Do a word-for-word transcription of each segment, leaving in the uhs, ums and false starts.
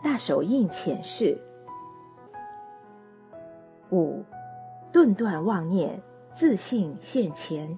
大手印浅示。五、顿断妄念，自性现前。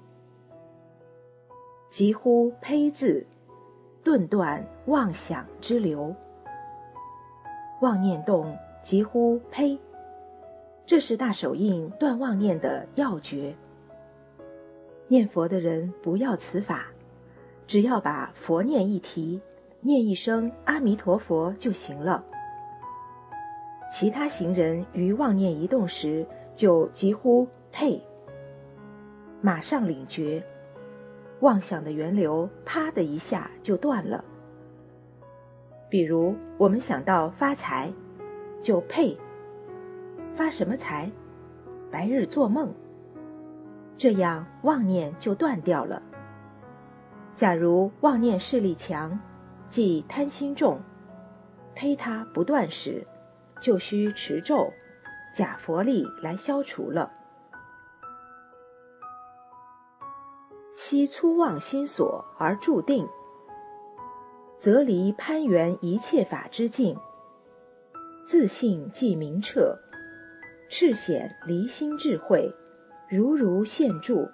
急乎胚字，顿断妄想之流。妄念动，急乎胚，这是大手印断妄念的要诀。念佛的人不要此法，只要把佛念一提，念一声阿弥陀佛就行了。其他行人于妄念一动时，就急乎呸，马上领觉，妄想的源流啪的一下就断了。比如我们想到发财，就呸，发什么财？白日做梦。这样妄念就断掉了。假如妄念势力强，即贪心重，呸它不断时，就需持咒假佛力来消除了。悉粗妄心所而住定，则离攀缘一切法之境，自性即明彻，赤显离心智慧，如如现住。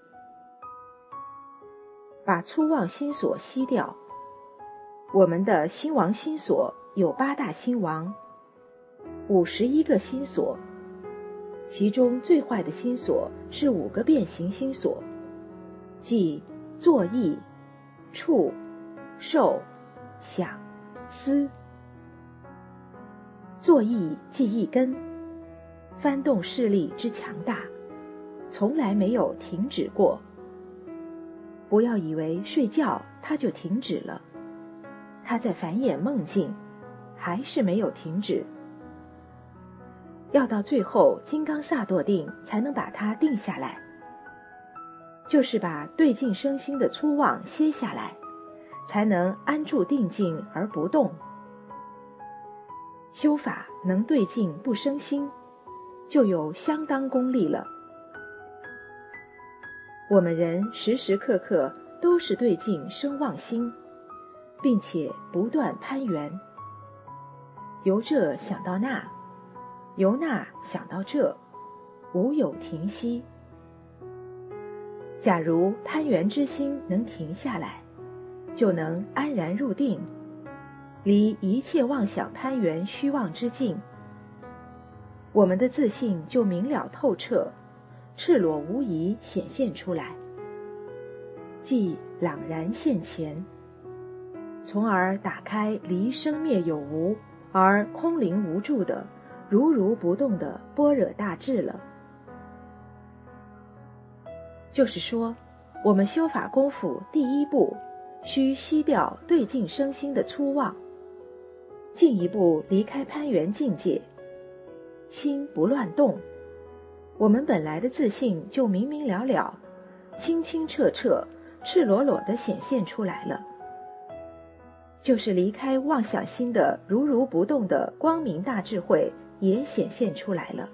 把粗妄心所吸掉。我们的心王心所有八大心王，五十一个心所，其中最坏的心所是五个变形心所，即作意、触、受、想、思。作意即一根，翻动势力之强大，从来没有停止过。不要以为睡觉它就停止了，它在繁衍梦境，还是没有停止。要到最后金刚萨埵定才能把它定下来，就是把对境生心的粗妄歇下来，才能安住定境而不动。修法能对境不生心，就有相当功力了。我们人时时刻刻都是对境生妄心，并且不断攀缘，由这想到那，由那想到这，无有停息。假如攀缘之心能停下来，就能安然入定，离一切妄想攀缘虚妄之境，我们的自性就明了透彻，赤裸无疑显现出来，即朗然现前，从而打开离生灭有无而空灵无助的如如不动的般若大智了。就是说，我们修法功夫第一步，需息掉对境生心的粗妄，进一步离开攀缘境界，心不乱动，我们本来的自性就明明了了、清清澈澈、赤裸裸地显现出来了。就是离开妄想心的如如不动的光明大智慧也显现出来了。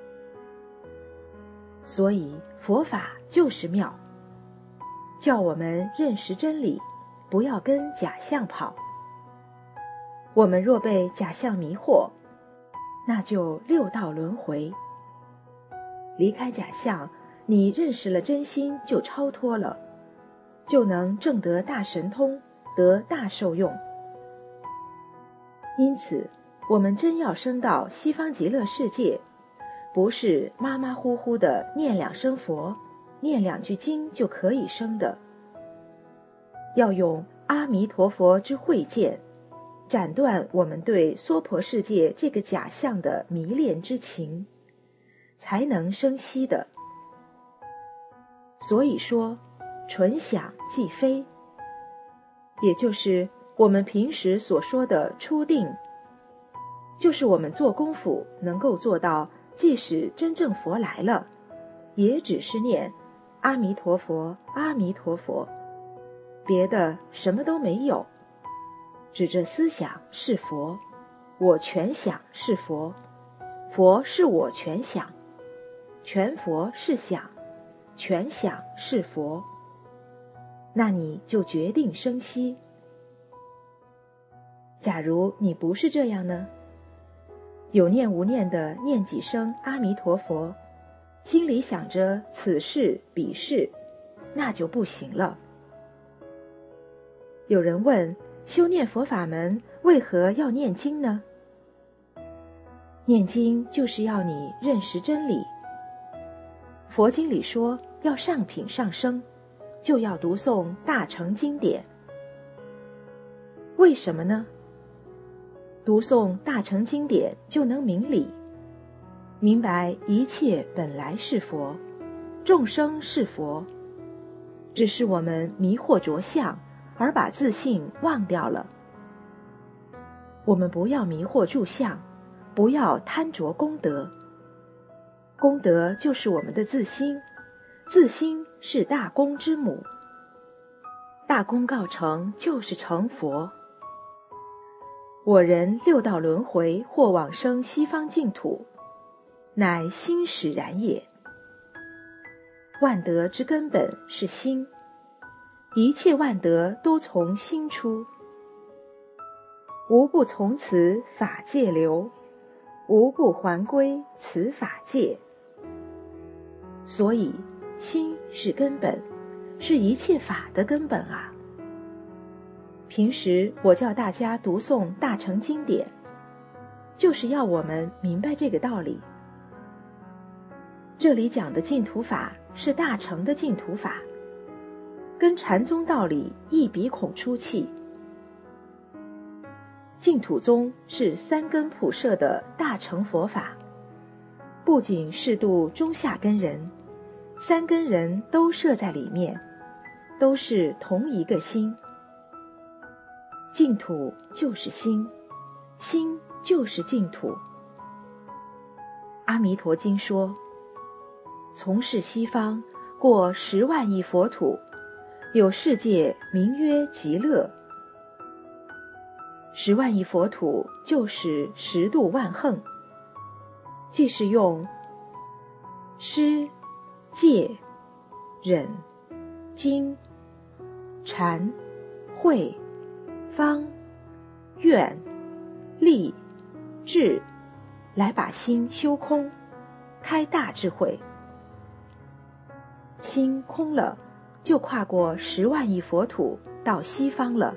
所以佛法就是妙，叫我们认识真理，不要跟假象跑。我们若被假象迷惑，那就六道轮回。离开假象，你认识了真心，就超脱了，就能证得大神通，得大受用。因此，我们真要升到西方极乐世界，不是马马虎虎的念两声佛，念两句经就可以升的。要用阿弥陀佛之慧见，斩断我们对娑婆世界这个假象的迷恋之情，才能生息的。所以说，纯想即非，也就是我们平时所说的初定，就是我们做功夫能够做到，即使真正佛来了，也只是念阿弥陀佛，阿弥陀佛，别的什么都没有。指着思想是佛，我全想是佛，佛是我全想，全佛是想，全想是佛，那你就决定生息。 假如你不是这样呢？有念无念的念几声阿弥陀佛，心里想着此事彼事，那就不行了。有人问，修念佛法门为何要念经呢？念经就是要你认识真理。佛经里说要上品上生，就要读诵大乘经典。为什么呢？读诵大乘经典就能明理，明白一切本来是佛，众生是佛，只是我们迷惑着相，而把自性忘掉了。我们不要迷惑住相，不要贪着功德。功德就是我们的自心，自心是大功之母，大功告成就是成佛。我人六道轮回或往生西方净土，乃心使然也。万德之根本是心，一切万德都从心出。无不从此法界流，无不还归此法界。所以心是根本，是一切法的根本啊。平时我叫大家读诵大乘经典，就是要我们明白这个道理。这里讲的净土法是大乘的净土法，跟禅宗道理异鼻孔出气。净土宗是三根普摄的大乘佛法，不仅是度中下根人，三根人都摄在里面，都是同一个心。净土就是心，心就是净土。阿弥陀经说，从是西方过十万亿佛土，有世界名曰极乐。十万亿佛土就是十度万恒，即是用施、戒、忍、精、禅、慧、方、愿、力、智来把心修空，开大智慧。心空了，就跨过十万亿佛土到西方了。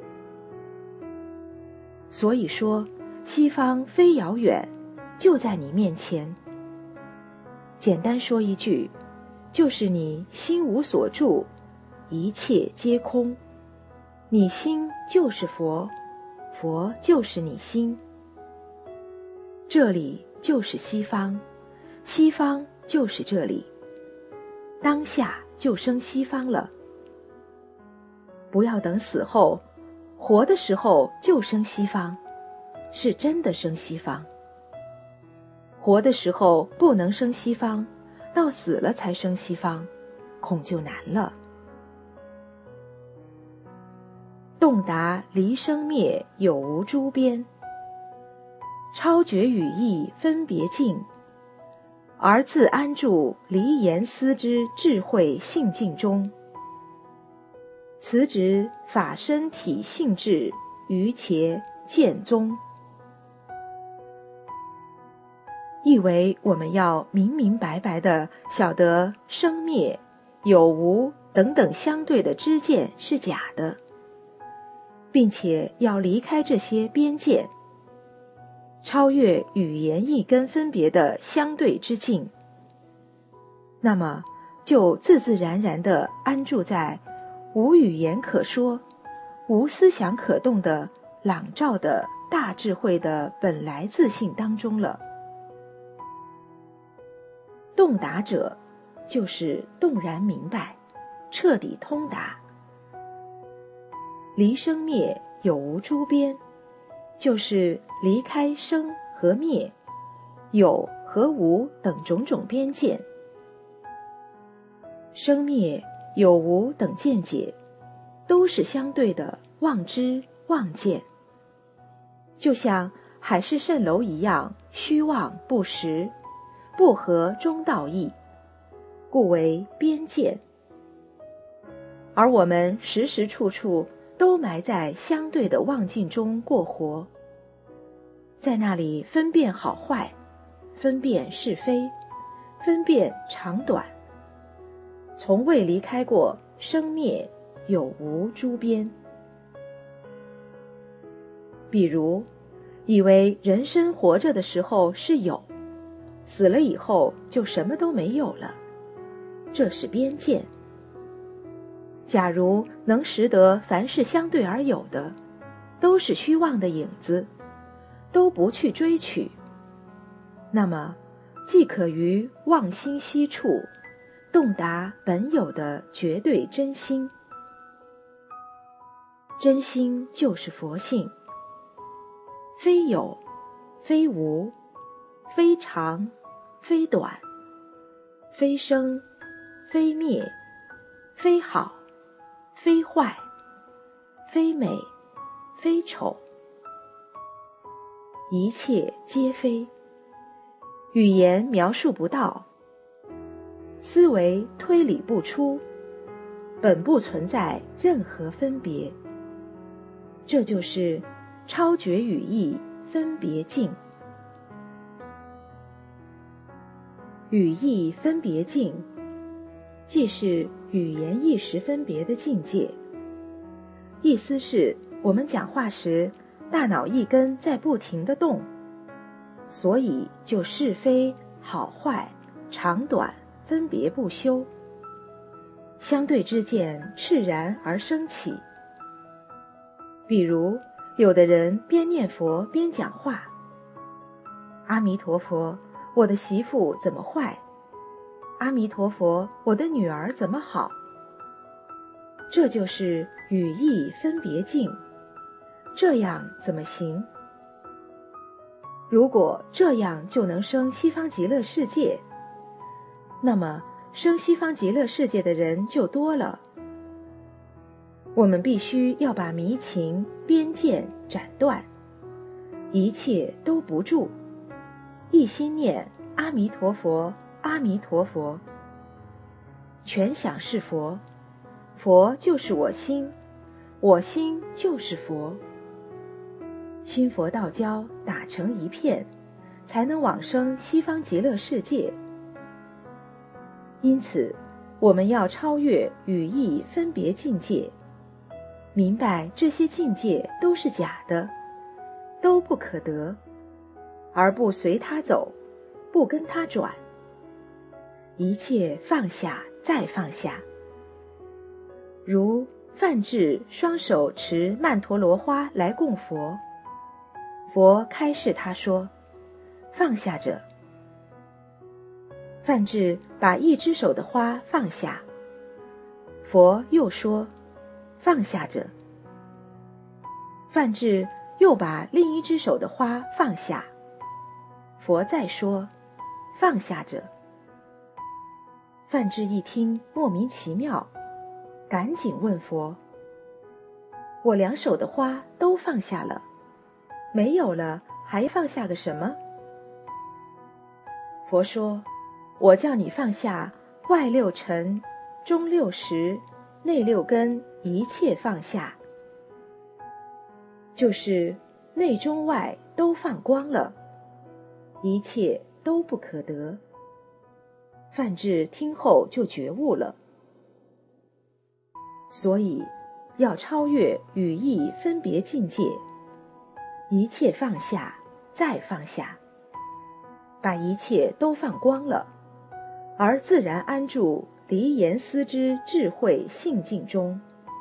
所以说，西方非遥远，就在你面前。简单说一句，就是你心无所住，一切皆空。你心就是佛，佛就是你心。这里就是西方，西方就是这里，当下就生西方了。不要等死后，活的时候就生西方，是真的生西方。活的时候不能生西方，到死了才生西方，恐就难了。洞达离生灭有无诸边，超绝语义分别境，而自安住离言思之智慧性境中。此指法身体性质于且见宗，意为我们要明明白白地晓得生灭、有无等等相对的知见是假的，并且要离开这些边界，超越语言一根分别的相对之境，那么就自自然然地安住在无语言可说、无思想可动的朗照的大智慧的本来自性当中了。洞达者，就是洞然明白，彻底通达。离生灭有无诸边，就是离开生和灭、有和无等种种边界。生灭有无等见解，都是相对的妄知妄见，就像海市蜃楼一样，虚妄不实，不合中道义，故为边见。而我们时时处处都埋在相对的妄境中过活，在那里分辨好坏，分辨是非，分辨长短，从未离开过生灭有无诸边。比如以为人生活着的时候是有，死了以后就什么都没有了，这是边见。假如能识得凡是相对而有的都是虚妄的影子，都不去追取，那么既可于妄心息处洞达本有的绝对真心。真心就是佛性，非有，非无，非长，非短，非生，非灭，非好，非坏，非美，非丑，一切皆非，语言描述不到，思维推理不出，本不存在任何分别。这就是超绝语义分别境。语义分别境，即是语言意识分别的境界。意思是我们讲话时，大脑一根在不停地动，所以就是非、好坏、长短分别不休，相对之见炽然而升起。比如有的人边念佛边讲话，阿弥陀佛，我的媳妇怎么坏？阿弥陀佛，我的女儿怎么好？这就是语义分别境，这样怎么行？如果这样就能生西方极乐世界，那么生西方极乐世界的人就多了。我们必须要把迷情边见斩断，一切都不住，一心念阿弥陀佛，阿弥陀佛，全想是佛，佛就是我心，我心就是佛，心佛道交打成一片，才能往生西方极乐世界。因此我们要超越语义分别境界，明白这些境界都是假的，都不可得，而不随它走，不跟它转，一切放下再放下。如梵志双手持曼陀罗花来供佛，佛开示他说，放下着。梵志把一只手的花放下，佛又说，放下着。梵志又把另一只手的花放下，佛再说，放下着。梵志一听莫名其妙，赶紧问佛，我两手的花都放下了，没有了还放下个什么？佛说，我叫你放下外六尘、中六识、内六根，一切放下，就是内中外都放光了，一切都不可得。梵志听后就觉悟了。所以要超越语义分别境界，一切放下再放下，把一切都放光了，而自然安住离言思之智慧性境中。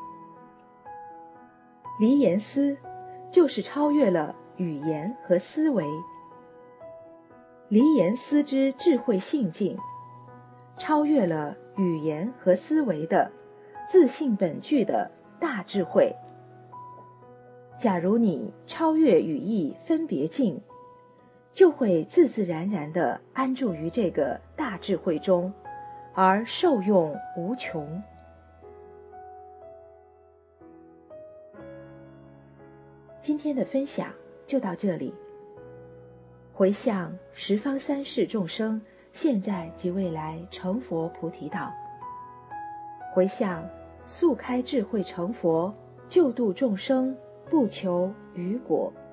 离言思就是超越了语言和思维，离言思之智慧性境，超越了语言和思维的自性本具的大智慧。假如你超越语义分别境，就会自自然然地安住于这个大智慧中，而受用无穷。今天的分享就到这里。回向十方三世众生，现在及未来成佛菩提道。回向速开智慧成佛， 救度众生，不求于果。